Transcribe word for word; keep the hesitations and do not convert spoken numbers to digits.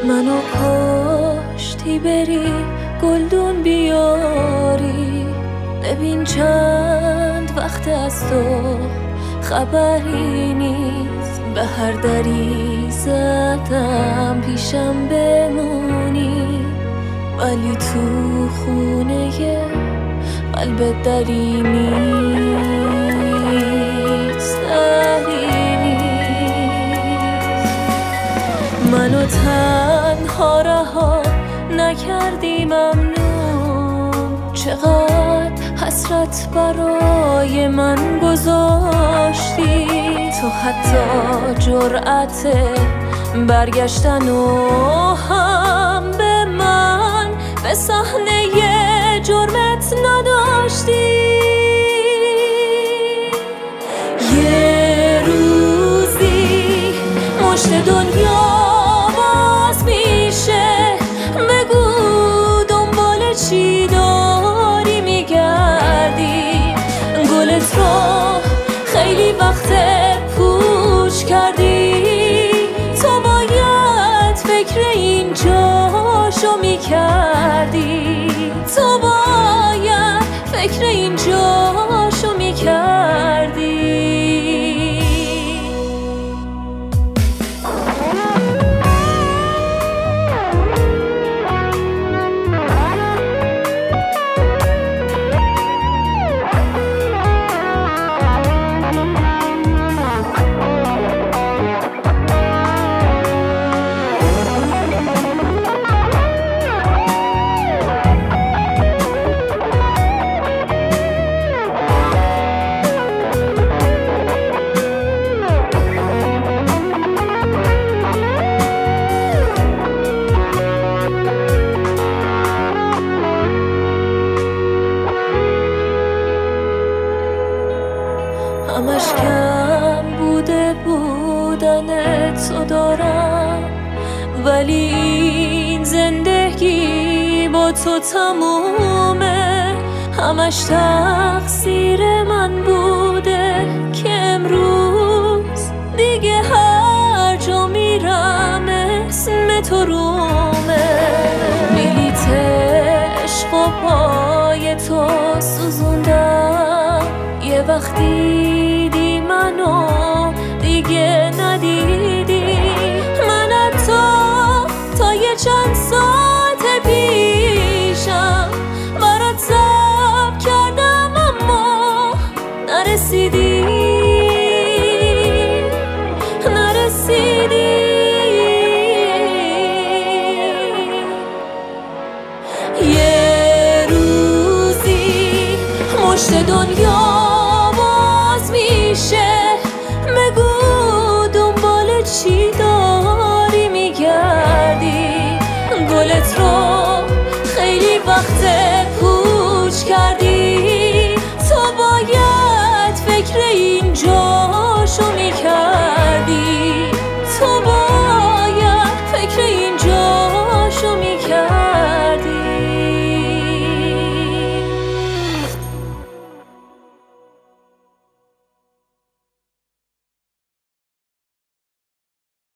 منو پشتی بری گلدون بیاری، ببین چند وقت از تو خبری نیست. به هر دری زدم پیشم بمونی، ولی تو خونه قلب دری نیست، دری نیست. منو تنها رها نکردی ممنون، چقدر حسرت برای من گذاشتی. تو حتی جرأت برگشتن و هم به من به صحنه جرمت نداشتی. یه روزی مشت دنیا باز میشه، بگو دنبال چی داری میگردی. گلت رو خیلی وقت پوچ کردی، تو باید فکر این جاشو میکردی، تو باید فکر این جاشو میکردی. همش کم بوده بودن تو دارم، ولی این زندگی با تو تمومه. همش تقصیر من بوده که امروز دیگه هر جا میرم اسم تو رومه. بلیط عشق و پای تو سوزوندم، یه وقتی دیدی منو دیگه ندیدی. من حتی تا یه چند ساعت پیشم برات صبر کردم، اما نرسیدی نرسیدی. یه روزی مشت دنیا باز میشه،